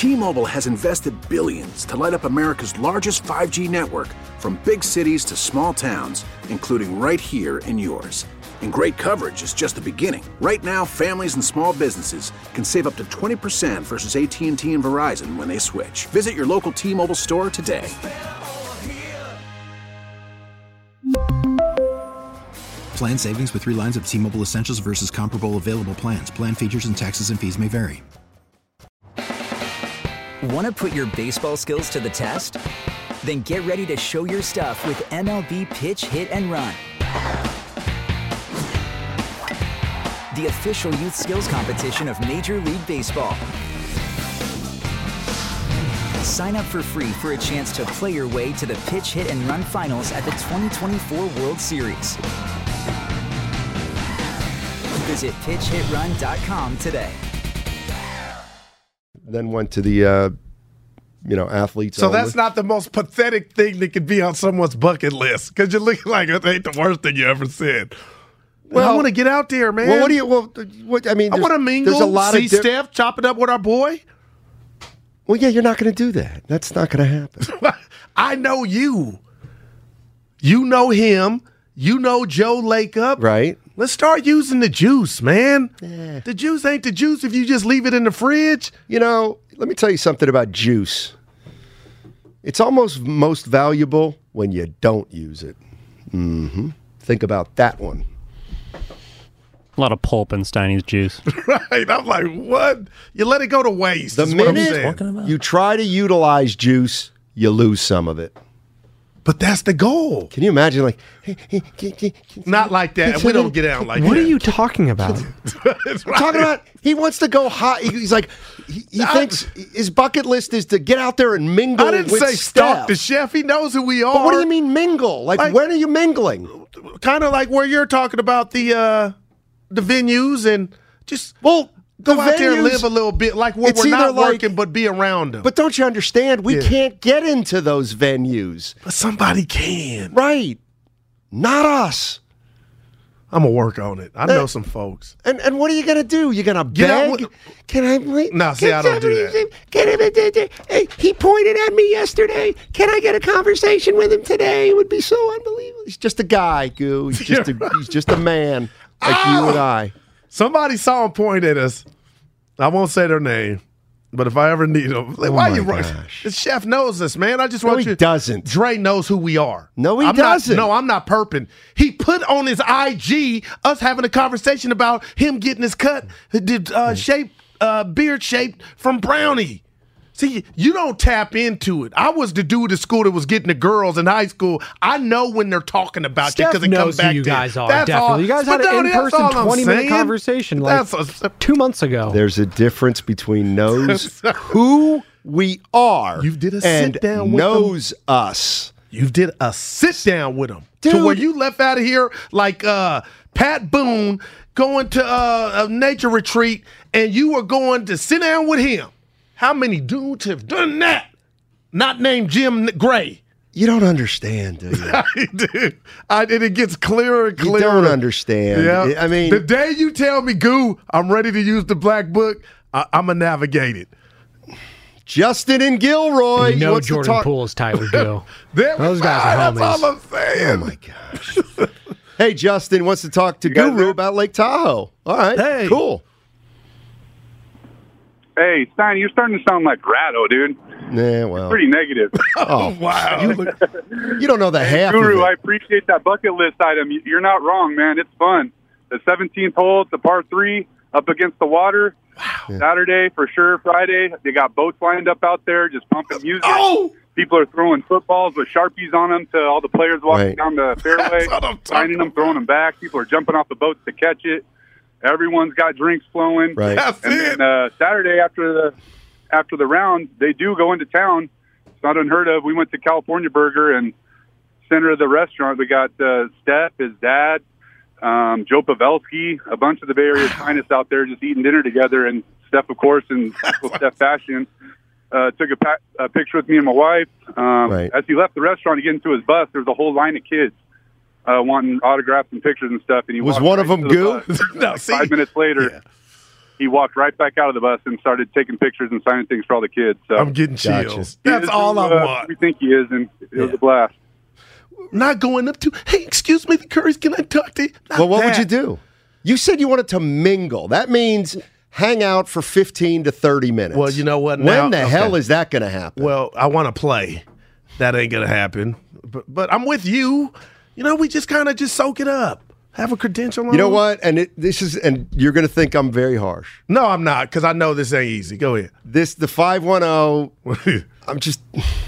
T-Mobile has invested billions to light up America's largest 5G network, from big cities to small towns, including right here in yours. And great coverage is just the beginning. Right now, families and small businesses can save up to 20% versus AT&T and Verizon when they switch. Visit your local T-Mobile store today. Plan savings with 3 lines of T-Mobile Essentials versus comparable available plans. Plan features and taxes and fees may vary. Want to put your baseball skills to the test? Then get ready to show your stuff with MLB Pitch, Hit, and Run. The official youth skills competition of Major League Baseball. Sign up for free for a chance to play your way to the Pitch, Hit, and Run finals at the 2024 World Series. Visit pitchhitrun.com today. Then went to the, athletes. So only. that's not the most pathetic thing that could be on someone's bucket list, because you're looking like it ain't the worst thing you ever said. Well, I want to get out there, man. Well, I want to mingle, there's a lot see of Steph, chop it up with our boy. Well, yeah, you're not going to do that. That's not going to happen. I know you. You know him. You know Joe Lakeup. Right. Let's start using the juice, man. The juice ain't the juice if you just leave it in the fridge. Let me tell you something about juice. It's almost most valuable when you don't use it. Mm-hmm. Think about that one. A lot of pulp in Steiny's juice. Right. I'm like, what? You let it go to waste. The minute you try to utilize juice, you lose some of it. But that's the goal. Can you imagine, like, not like that. We don't get out like that. What are you talking about? I'm talking about he wants to go high. He's like, he thinks his bucket list is to get out there and mingle with I didn't say stalk the chef. He knows who we are. But what do you mean mingle? Like when are you mingling? Kind of like where you're talking about the venues and just go out there and live a little bit like where we're not working but be around them. But don't you understand? We can't get into those venues. But somebody can. Right. Not us. I'm going to work on it. I know some folks. And what are you going to do? You're going to beg? Can I please? No, see, I don't do that. Hey, he pointed at me yesterday. Can I get a conversation with him today? It would be so unbelievable. He's just a guy, Goo. He's just a man like you and I. Somebody saw him point at us. I won't say their name, but if I ever need them, why you rushing? The chef knows us, man. I just want you. He doesn't. Dre knows who we are. No, he doesn't. I'm not perping. He put on his IG us having a conversation about him getting his cut, beard shaped from Brownie. See, you don't tap into it. I was the dude at school that was getting the girls in high school. I know when they're talking about you because it comes back who you guys are, That's definitely. all. You guys had an in-person 20-minute conversation like 2 months ago. There's a difference between knows who we are and knows us. You did a sit-down with him. Dude. To where you left out of here like Pat Boone going to a nature retreat, and you were going to sit down with him. How many dudes have done that? Not named Jim Gray. You don't understand, do you? I do. And it gets clearer and clearer. You don't understand. Yeah. I mean, the day you tell me, Goo, I'm ready to use the black book, I'm going to navigate it. Justin and Gilroy. You know Jordan Poole is tight with Gil. Those guys are homies. That's all I'm saying. Oh, my gosh. Hey, Justin wants to talk to Guru about Lake Tahoe. All right. Hey. Cool. Hey, Stein, you're starting to sound like Grado, dude. Yeah, well. Pretty negative. Oh, wow. You don't know the half Guru, of it. I appreciate that bucket list item. You're not wrong, man. It's fun. The 17th hole, the par 3, up against the water. Wow. Saturday, for sure. Friday, they got boats lined up out there, just pumping music. Oh! People are throwing footballs with Sharpies on them to all the players walking down the fairway, signing them, throwing them back. People are jumping off the boats to catch it. Everyone's got drinks flowing. Right. And then Saturday after the round, they do go into town. It's not unheard of. We went to California Burger, and center of the restaurant, we got Steph, his dad, Joe Pavelski, a bunch of the Bay Area's finest out there just eating dinner together. And Steph, of course, in typical Steph fashion, took a picture with me and my wife. As he left the restaurant to get into his bus, there was a whole line of kids wanting autographs and pictures and stuff. And he was walked one of them Goo? No, 5 minutes later, he walked right back out of the bus and started taking pictures and signing things for all the kids. So I'm getting chills. That's all I want. We think he is, and it was a blast. Not going up to, hey, excuse me, the Currys, can I talk to you? Well, what would you do? You said you wanted to mingle. That means hang out for 15 to 30 minutes. Well, you know what? When the hell is that going to happen? Well, I want to play. That ain't going to happen. But I'm with you. You know, we just kind of just soak it up. Have a credential on. You know what? And you're going to think I'm very harsh. No, I'm not, because I know this ain't easy. Go ahead. The 510, I'm just...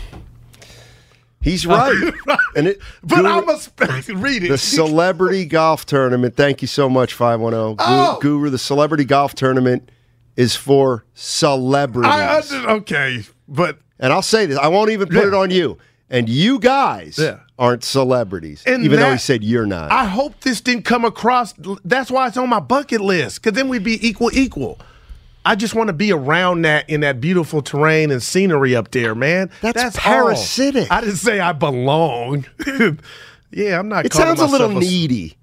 He's right. But I'm a read it. The Celebrity Golf Tournament. Thank you so much, 510. Oh. Guru, the Celebrity Golf Tournament is for celebrities. Okay, but... And I'll say this. I won't even put it on you. And you guys aren't celebrities, even though he said you're not. I hope this didn't come across. That's why it's on my bucket list, because then we'd be equal. I just want to be around that in that beautiful terrain and scenery up there, man. That's parasitic. I didn't say I belong. Yeah, I'm not. It sounds a little needy,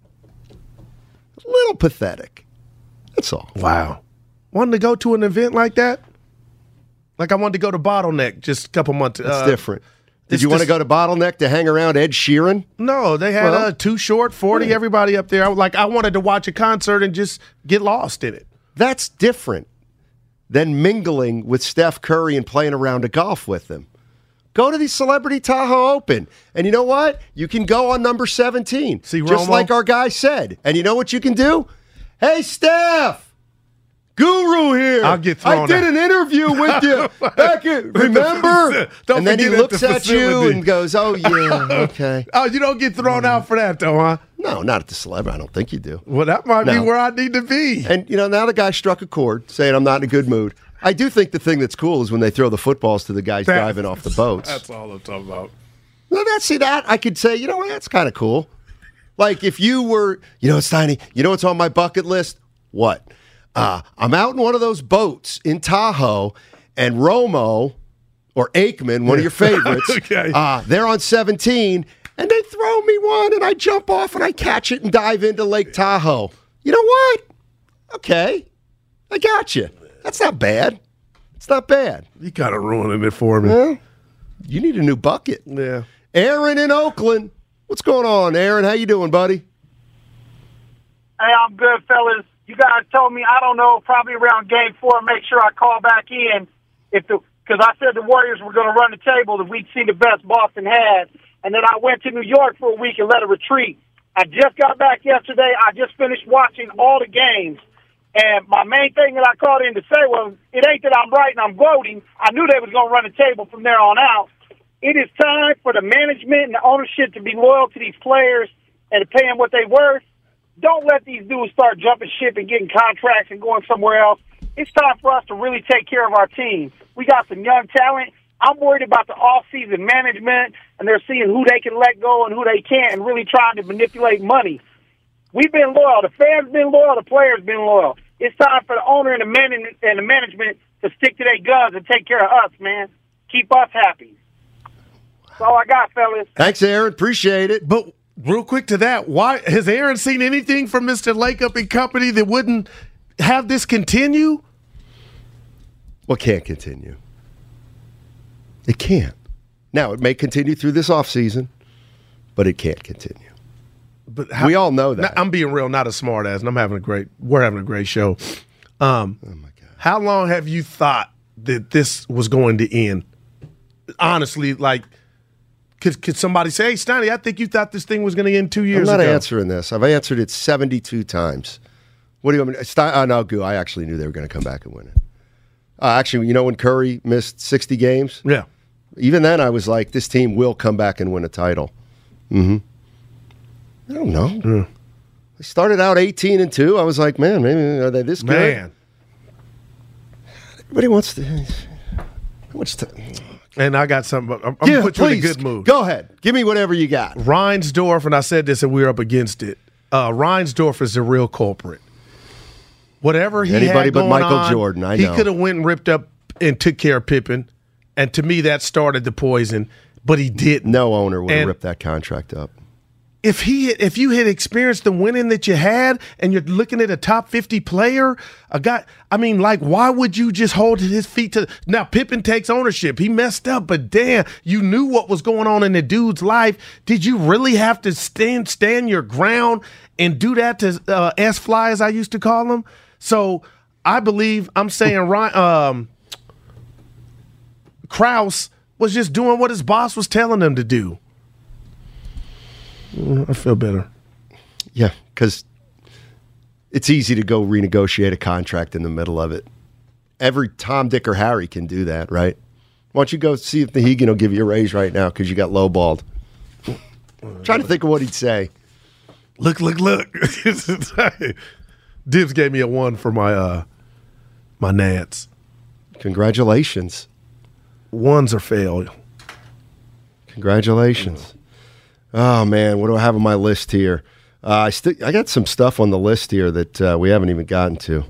a little pathetic. That's all. Wow. Wanted to go to an event like that? Like I wanted to go to Bottleneck just a couple months. That's different. Did you want to go to Bottleneck to hang around Ed Sheeran? No, they had Too Short, 40, everybody up there. I wanted to watch a concert and just get lost in it. That's different than mingling with Steph Curry and playing around a golf with him. Go to the Celebrity Tahoe Open. And you know what? You can go on number 17. See, just Romo? like our guy said. And you know what you can do? Hey, Steph! Guru here. I'll get thrown I did an interview with you back in, remember? And then he looks at you and goes, oh, yeah, okay. Oh, you don't get thrown out for that, though, huh? No, not at the Celebrity. I don't think you do. Well, that might be where I need to be. And, now the guy struck a chord saying I'm not in a good mood. I do think the thing that's cool is when they throw the footballs to the guys driving off the boats. That's all I'm talking about. Well, that I could say, that's kind of cool. Like if you were, Steiny, what's on my bucket list? What? I'm out in one of those boats in Tahoe, and Romo or Aikman, one of your favorites, they're on 17, and they throw me one, and I jump off, and I catch it and dive into Lake Tahoe. You know what? Okay. I got you. That's not bad. It's not bad. You kind of ruining it for me. Well, you need a new bucket. Yeah. Aaron in Oakland. What's going on, Aaron? How you doing, buddy? Hey, I'm good, fellas. You guys told me, I don't know, probably around game 4, make sure I call back in because I said the Warriors were going to run the table that we'd see the best Boston had. And then I went to New York for a week and led a retreat. I just got back yesterday. I just finished watching all the games. And my main thing that I called in to say was, it ain't that I'm right and I'm gloating. I knew they was going to run the table from there on out. It is time for the management and the ownership to be loyal to these players and to pay them what they're worth. Don't let these dudes start jumping ship and getting contracts and going somewhere else. It's time for us to really take care of our team. We got some young talent. I'm worried about the off-season management, and they're seeing who they can let go and who they can't and really trying to manipulate money. We've been loyal. The fans been loyal. The players been loyal. It's time for the owner and the management to stick to their guns and take care of us, man. Keep us happy. That's all I got, fellas. Thanks, Aaron. Appreciate it. But real quick to that, why has Aaron seen anything from Mr. Lakeup and company that wouldn't have this continue? Well, can't continue. It can't. Now, it may continue through this offseason, but it can't continue. But we all know that. I'm being real, not a smart ass, and we're having a great show. Oh my God. How long have you thought that this was going to end? Honestly, like, could somebody say, hey, Steiny, I think you thought this thing was going to end 2 years ago? I'm not answering this. I've answered it 72 times. What do you want me to no, Goo, I actually knew they were going to come back and win it. Actually, when Curry missed 60 games? Yeah. Even then, I was like, this team will come back and win a title. Mm-hmm. I don't know. Mm. They started out 18-2. I was like, man, maybe are they this good? Man. Everybody wants to. And I got something. I'm going to put you in a good mood. Go ahead. Give me whatever you got. Reinsdorf, and I said this and we were up against it. Reinsdorf is the real culprit. Whatever he Anybody had but going Michael on, Jordan, I know. He could have went and ripped up and took care of Pippen. And to me, that started the poison. But he didn't. No owner would have ripped that contract up. if you had experienced the winning that you had, and you're looking at a top 50 player, a guy, I mean, like, why would you just hold his feet to? Now Pippen takes ownership. He messed up, but damn, you knew what was going on in the dude's life. Did you really have to stand your ground and do that to S-Fly, as I used to call him? So I believe I'm saying Krause was just doing what his boss was telling him to do. I feel better. Yeah, because it's easy to go renegotiate a contract in the middle of it. Every Tom, Dick, or Harry can do that, right? Why don't you go see if Nahegan will give you a raise right now because you got lowballed? Trying to think of what he'd say. Look. Dibs gave me a 1 for my my Nats. Congratulations. 1s are failed. Congratulations. Oh, man, what do I have on my list here? I got some stuff on the list here that we haven't even gotten to.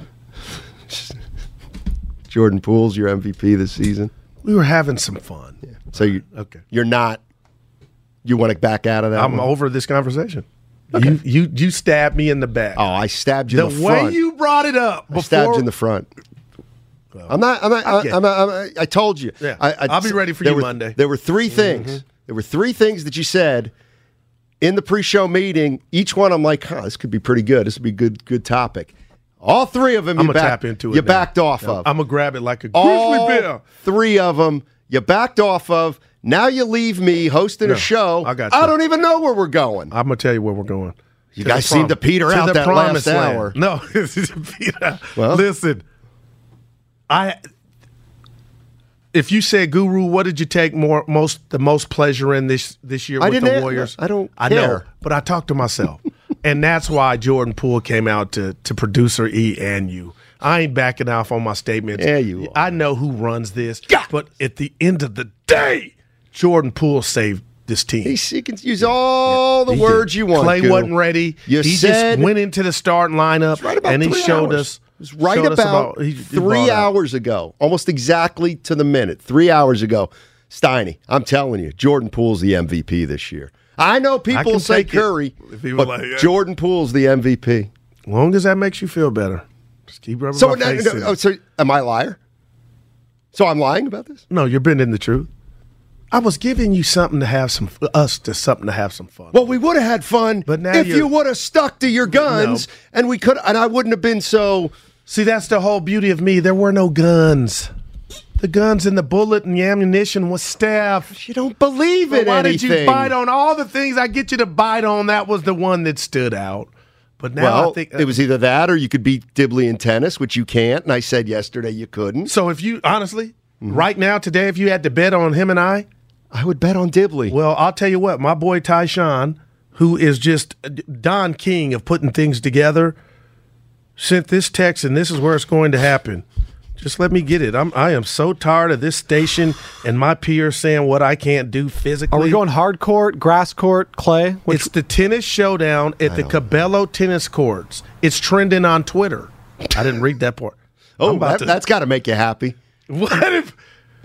Jordan Poole's your MVP this season. We were having some fun. Yeah. So you're not. You want to back out of that? I'm over this conversation. Okay. You stabbed me in the back. Oh, I stabbed you in the front. The way you brought it up before. I stabbed you in the front. Well, I told you. Yeah. I'll be ready for you Monday. There were 3 things. Mm-hmm. There were 3 things that you said in the pre-show meeting. Each one, I'm like, this could be pretty good. This would be a good topic. All 3 of them, I'm gonna tap into it. You backed off of. I'm gonna grab it like a grizzly bear. All 3 of them, you backed off of. Now you leave me hosting a show. I got you. I don't even know where we're going. I'm gonna tell you where we're going. You guys seem to peter out that last hour. No, well, listen. If you say, Guru, what did you take the most pleasure in this year with the Warriors? I don't care. Know, but I talked to myself. And that's why Jordan Poole came out to producer E and you. I ain't backing off on my statements. Yeah, you are. I know who runs this. But at the end of the day, Jordan Poole saved this team. He can use all the words you want. Clay wasn't ready. He just went into the starting lineup, and he showed us. It was right about 3 hours ago, almost exactly to the minute, 3 hours ago. Steiny, I'm telling you, Jordan Poole's the MVP this year. I know people say Curry, but Jordan Poole's the MVP. As long as that makes you feel better. Just keep rubbing my face. So am I a liar? So I'm lying about this? No, you're bending the truth. I was giving you something to have some fun. Well, we would have had fun, but now if you would have stuck to your guns, and we could, and I wouldn't have been so. See, that's the whole beauty of me. There were no guns. The guns and the bullet and the ammunition was staff. You don't believe in anything. Why did you bite on all the things I get you to bite on? That was the one that stood out. But now I think it was either that or you could beat Dibley in tennis, which you can't. And I said yesterday you couldn't. So if you honestly, right now today, if you had to bet on him and I would bet on Dibley. Well, I'll tell you what, my boy Tyshawn, who is just Don King of putting things together, sent this text, and this is where it's going to happen. Just let me get it. I am so tired of this station and my peers saying what I can't do physically. Are we going hard court, grass court, clay? It's the tennis showdown at the Cabello tennis courts. It's trending on Twitter. I didn't read that part. That's got to make you happy. What if?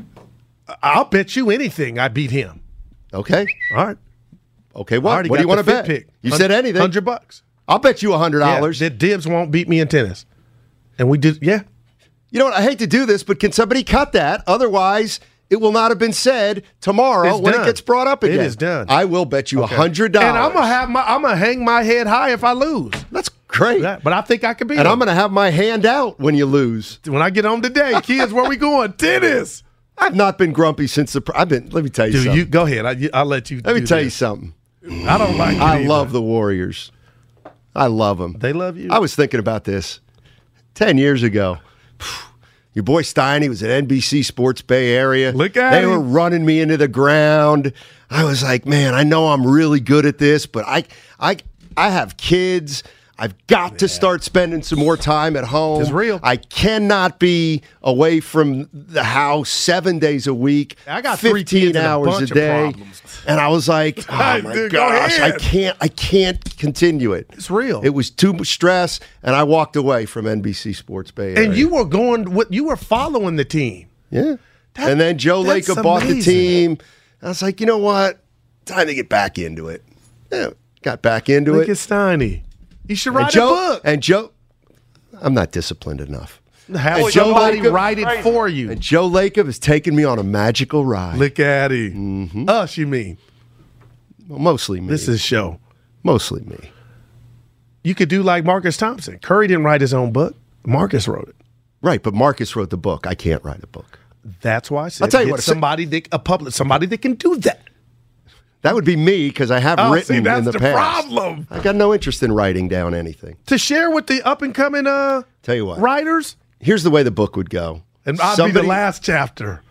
I'll bet you anything I beat him. Okay. All right. Okay, what do you want to bet? Pick. You said anything. $100. I'll bet you $100. That Dibs won't beat me in tennis. And we did, yeah. You know what? I hate to do this, but can somebody cut that? Otherwise, it will not have been said tomorrow when it gets brought up again. It is done. I will bet you $100. And I'm gonna hang my head high if I lose. That's great. Yeah, but I think I can beat And him. I'm gonna have my hand out when you lose. When I get home today, kids, where we going? Tennis. I've not been grumpy since let me tell you something. Go ahead. I'll let you. Let me tell you something. I don't like it I love the Warriors. I love them. They love you. I was thinking about this 10 years ago. Your boy Steiny was at NBC Sports Bay Area. They were running me into the ground. I was like, man, I know I'm really good at this, but I have kids. I've got to start spending some more time at home. It's real. I cannot be away from the house 7 days a week. I got 15 hours a day. And I was like, oh my gosh, I can't continue it. It's real. It was too much stress, and I walked away from NBC Sports Bay Area. And you were following the team. Yeah. And then Joe Lacob bought the team. I was like, you know what? Time to get back into it. Yeah. Got back into Look it. at Steiny. You should write Joe, a book. And Joe, I'm not disciplined enough. Have somebody write it for you. And Joe Lacob has taken me on a magical ride. Look at him. Us, you mean? Well, mostly me. This is show. Mostly me. You could do like Marcus Thompson. Curry didn't write his own book. Marcus wrote it. Right, but Marcus wrote the book. I can't write a book. That's why I said I'll tell you get what, somebody that can do that. That would be me because I have written in the past. Problem. I got no interest in writing down anything. To share with the up and coming tell you what, writers. Here's the way the book would go. And I'll be the last chapter.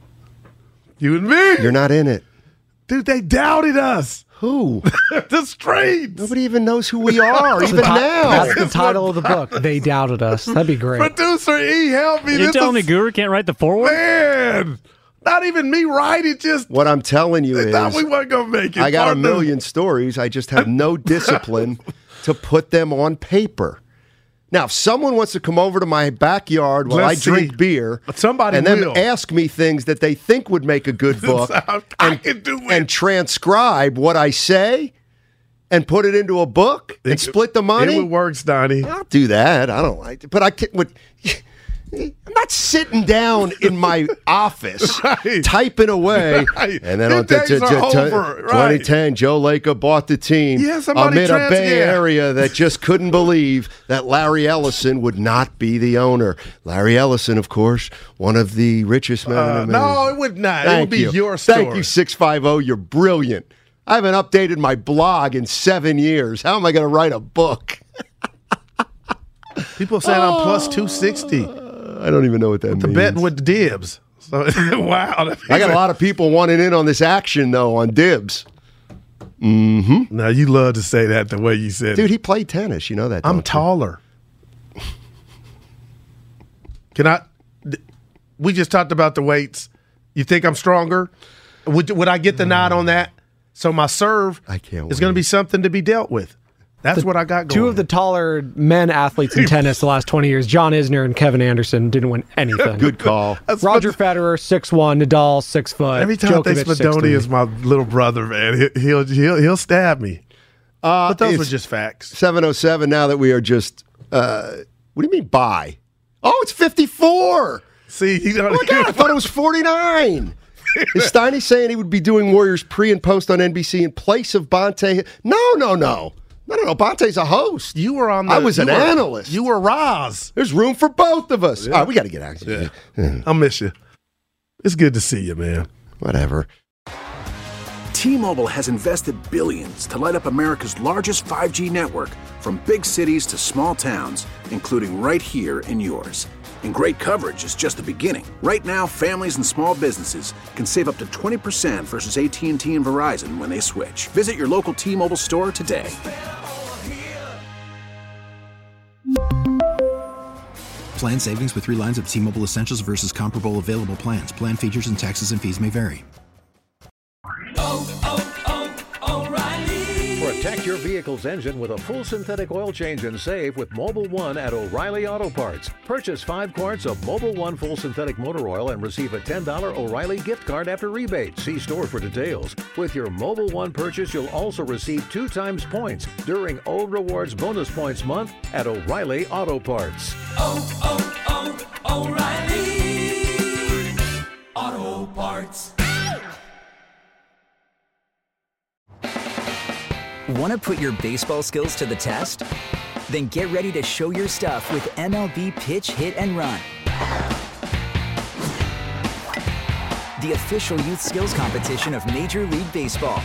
You and me. You're not in it. Dude, they doubted us. Who? The streets. Nobody even knows who we are, even now. That's the title of the book. They doubted us. That'd be great. Producer E, help me. You telling me Guru can't write the foreword? Man, not even me writing. Just what I'm telling you is, thought we weren't gonna make it. I got a million stories. I just have no discipline to put them on paper. Now, if someone wants to come over to my backyard while I drink beer and then ask me things that they think would make a good book and transcribe what I say and put it into a book and split the money. It would work, Donnie. I'll do that. I don't like it. But I can't. I'm not sitting down in my office typing away. And then on 2010, Joe Lacob bought the team amid a Bay Area that just couldn't believe that Larry Ellison would not be the owner. Larry Ellison, of course, one of the richest men in America. No, it would not. It would be your story. Thank you, 650. You're brilliant. I haven't updated my blog in 7 years. How am I going to write a book? People saying I'm plus 260. I don't even know what that means. The betting with the dibs. So, wow. I got a lot of people wanting in on this action, though, on dibs. Mm-hmm. Now, you love to say that the way you said it. Dude, he played tennis. You know that, I'm taller. We just talked about the weights. You think I'm stronger? Would I get the nod on that? So my serve is going to be something to be dealt with. That's what I got going. Two of the taller men athletes in tennis the last 20 years, John Isner and Kevin Anderson, didn't win anything. Good call. Roger Federer, 6'1", Nadal, 6 foot. Every time I think Spadoni is my little brother, man, he'll stab me. But those were just facts. 7:07 now that we are just, what do you mean by? Oh, it's 54. See, oh my God, I thought it was 49. Is Steiny saying he would be doing Warriors pre and post on NBC in place of Bonte? No. No, Bonte's a host. You were on I was an analyst. You were Roz. There's room for both of us. Yeah. All right, we got to get out of here. Yeah. I'll miss you. It's good to see you, man. Whatever. T-Mobile has invested billions to light up America's largest 5G network, from big cities to small towns, including right here in yours. And great coverage is just the beginning. Right now, families and small businesses can save up to 20% versus AT&T and Verizon when they switch. Visit your local T-Mobile store today. Plan savings with 3 lines of T-Mobile Essentials versus comparable available plans. Plan features and taxes and fees may vary. Protect your vehicle's engine with a full synthetic oil change and save with Mobil 1 at O'Reilly Auto Parts. Purchase 5 quarts of Mobil 1 full synthetic motor oil and receive a $10 O'Reilly gift card after rebate. See store for details. With your Mobil 1 purchase, you'll also receive 2 times points during O Rewards Bonus Points Month at O'Reilly Auto Parts. O'Reilly Auto Parts. Want to put your baseball skills to the test? Then get ready to show your stuff with MLB Pitch Hit and Run, the official youth skills competition of Major League Baseball.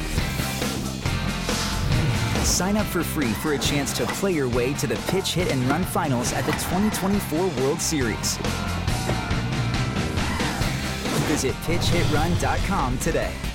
Sign up for free for a chance to play your way to the Pitch Hit and Run finals at the 2024 World Series. Visit pitchhitrun.com today.